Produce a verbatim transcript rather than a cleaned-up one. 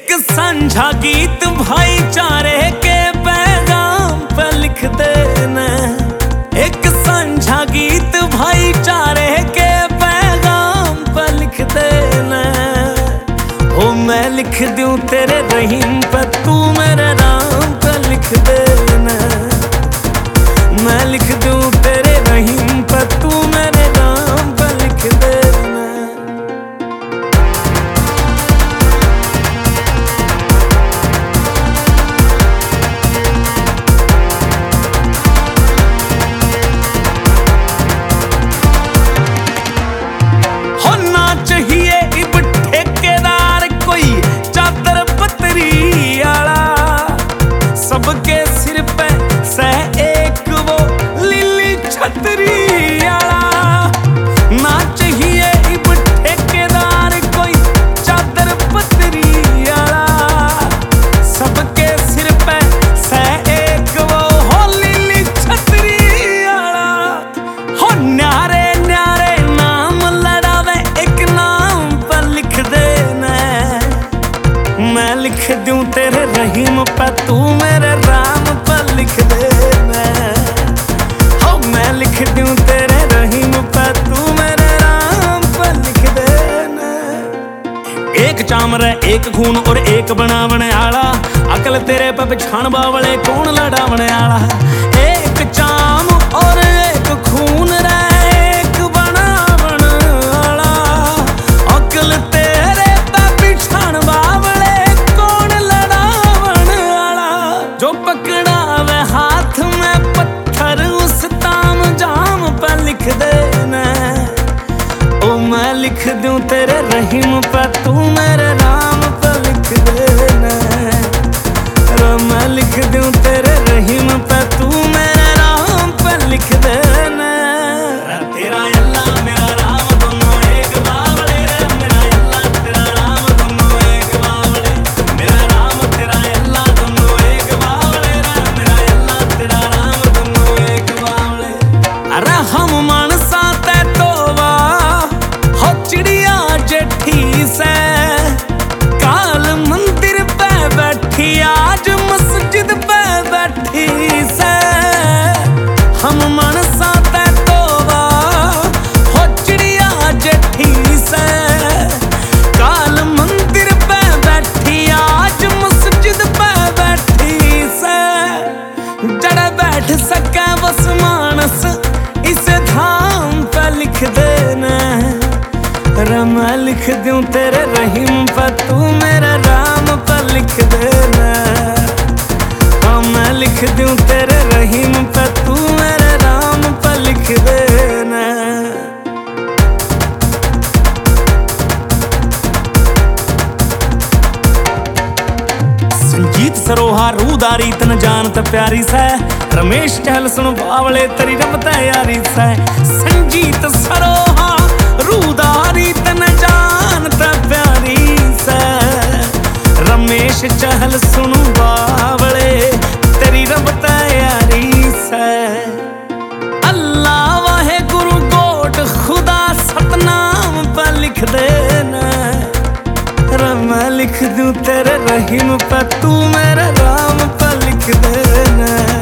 एक साझा गीत भाईचारे के पैगाम पे लिख देना। एक साझा गीत भाईचारे के पैगाम पे लिख देना। ओ मैं लिख दूं तेरे रहीम पे, तू मेरे नाम पे लिख देना। मैं लिख दूं तेरे रहीम पे, तू मेरे नाम पे लिख देना। होना चाहिए इब ठेकेदार कोई चादर पतरी आला, सबके सिर पे सह एक वो लीली छतरी आला। ना चाहिए इब ठेकेदार कोई चादर पतरी आला, सबके सिर पे सह एक वो हो लीली छतरी आला। हो न्यारे न्यारे नाम लड़ावे एक नाम पर लिख देना। मैं लिख दूं तेरे रहीम पे, तू मेरे राम पर लिख देना। हो मैं लिख दूं तेरे रहीम पे, तू मेरे राम पर लिख देना। एक चामर एक खून और एक बनावने आला, अकल तेरे पे पछाण बावले कौन लड़ावने आला। एक चाम और एक खून रे एक बनावन आला, अकल तेरे पे पछाण बावले कौन लड़ावन आला। जो पकड़ावे हाथ में पत्थर उस ताम जाम पर लिख देना। ओ मैं लिख दूं तेरे रहीम पे, तू मेरे नाम पर लिख देना। रो मैं लिख दूं तेरे रहीम पे, तू मेरे नाम पर लिख देना। तेरा अल्लाह मेरा राम दोनों एक बावले रे, मेरा अल्लाह तेरा राम दोनों एक बावले। मेरा राम तेरा अल्लाह दोनों एक बावले रे, मेरा अल्लाह तेरा राम दोनों एक बावले। अरे हम मानसा ते तोवा हो चिड़िया जेठी से, काल मंदिर पे बैठी आज मस्जिद पे बैठी से। हम मनसा ते तोवा हो चिड़िया जेठी से, काल मंदिर पे बैठी आज मस्जिद पे बैठी से। जड़ बैठ सके बस मानस इसे धाम पे लिख देना। रे मैं लिख दूं तेरे रहीम पे, तू मेरे राम पे लिख देना। हाँ मैं लिख दूं तेरे रहीम पे, तू मेरे राम पे लिख देना। संजीत सरोहा रूदारी तन जानत प्यारी से, रमेश चहल सुन बावले तेरी रब तैयारी से। संजीत सरोहा रूदारी तन जानत प्यारी से, रमेश चहल सुन बावले तेरी रब तैयारी से। अल्लाह वाहे गुरु गोट खुदा सतनाम पर लिख देना। रे मैं लिख दूं तेरे रहीम पे, तू मेरे राम पे लिख देना।